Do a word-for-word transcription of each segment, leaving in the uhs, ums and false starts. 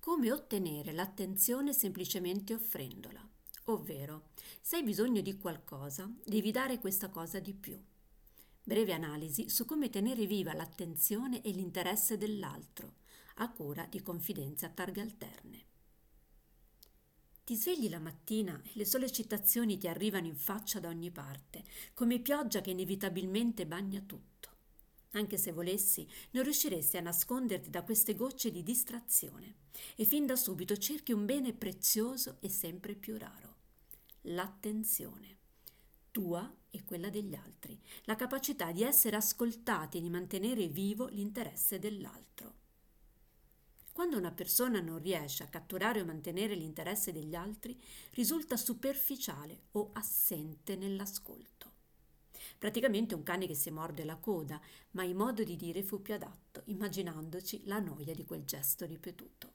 Come ottenere l'attenzione semplicemente offrendola, ovvero se hai bisogno di qualcosa, devi dare questa cosa di più. Breve analisi su come tenere viva l'attenzione e l'interesse dell'altro, a cura di Confidenze a targhe alterne. Ti svegli la mattina e le sollecitazioni ti arrivano in faccia da ogni parte, come pioggia che inevitabilmente bagna tutto. Anche se volessi, non riusciresti a nasconderti da queste gocce di distrazione e fin da subito cerchi un bene prezioso e sempre più raro: l'attenzione, tua e quella degli altri, la capacità di essere ascoltati e di mantenere vivo l'interesse dell'altro. Quando una persona non riesce a catturare o mantenere l'interesse degli altri, risulta superficiale o assente nell'ascolto. Praticamente un cane che si morde la coda, ma il modo di dire fu più adatto, immaginandoci la noia di quel gesto ripetuto.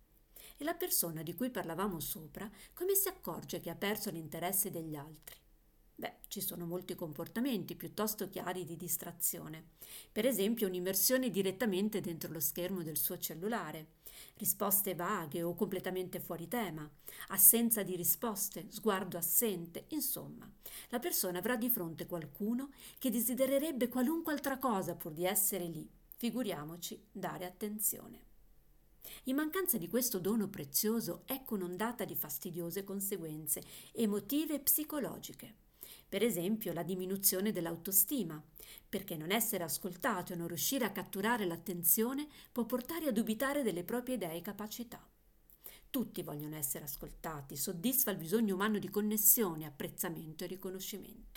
E la persona di cui parlavamo sopra, come si accorge che ha perso l'interesse degli altri? Beh, ci sono molti comportamenti piuttosto chiari di distrazione. Per esempio, un'immersione direttamente dentro lo schermo del suo cellulare, risposte vaghe o completamente fuori tema, assenza di risposte, sguardo assente, insomma, la persona avrà di fronte qualcuno che desidererebbe qualunque altra cosa pur di essere lì, figuriamoci dare attenzione. In mancanza di questo dono prezioso, ecco un'ondata di fastidiose conseguenze emotive e psicologiche. Per esempio la diminuzione dell'autostima, perché non essere ascoltato e non riuscire a catturare l'attenzione può portare a dubitare delle proprie idee e capacità. Tutti vogliono essere ascoltati, soddisfa il bisogno umano di connessione, apprezzamento e riconoscimento.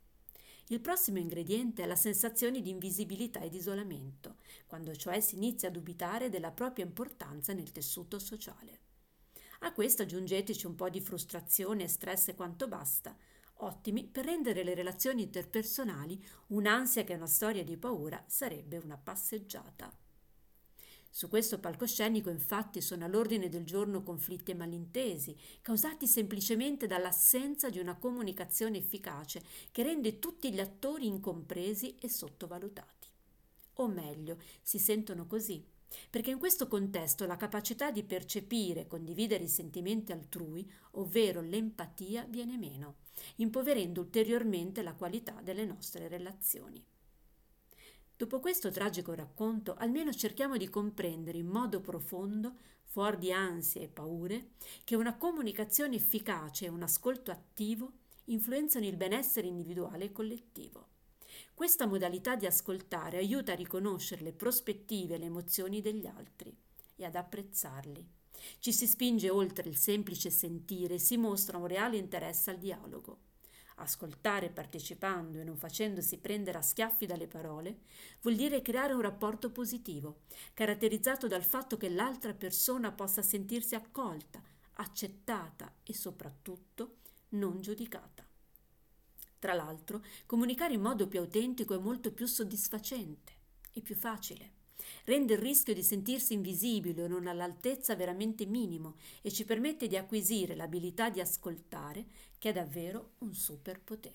Il prossimo ingrediente è la sensazione di invisibilità e di isolamento, quando cioè si inizia a dubitare della propria importanza nel tessuto sociale. A questo aggiungeteci un po' di frustrazione e stress e quanto basta, ottimi per rendere le relazioni interpersonali un'ansia che una storia di paura sarebbe una passeggiata. Su questo palcoscenico infatti sono all'ordine del giorno conflitti e malintesi, causati semplicemente dall'assenza di una comunicazione efficace che rende tutti gli attori incompresi e sottovalutati. O meglio, si sentono così, perché in questo contesto la capacità di percepire e condividere i sentimenti altrui, ovvero l'empatia, viene meno, impoverendo ulteriormente la qualità delle nostre relazioni. Dopo questo tragico racconto, almeno cerchiamo di comprendere in modo profondo, fuori di ansie e paure, che una comunicazione efficace e un ascolto attivo influenzano il benessere individuale e collettivo. Questa modalità di ascoltare aiuta a riconoscere le prospettive e le emozioni degli altri e ad apprezzarli. Ci si spinge oltre il semplice sentire e si mostra un reale interesse al dialogo. Ascoltare partecipando e non facendosi prendere a schiaffi dalle parole vuol dire creare un rapporto positivo, caratterizzato dal fatto che l'altra persona possa sentirsi accolta, accettata e soprattutto non giudicata. Tra l'altro, comunicare in modo più autentico è molto più soddisfacente e più facile. Rende il rischio di sentirsi invisibili o non all'altezza veramente minimo e ci permette di acquisire l'abilità di ascoltare, che è davvero un superpotere.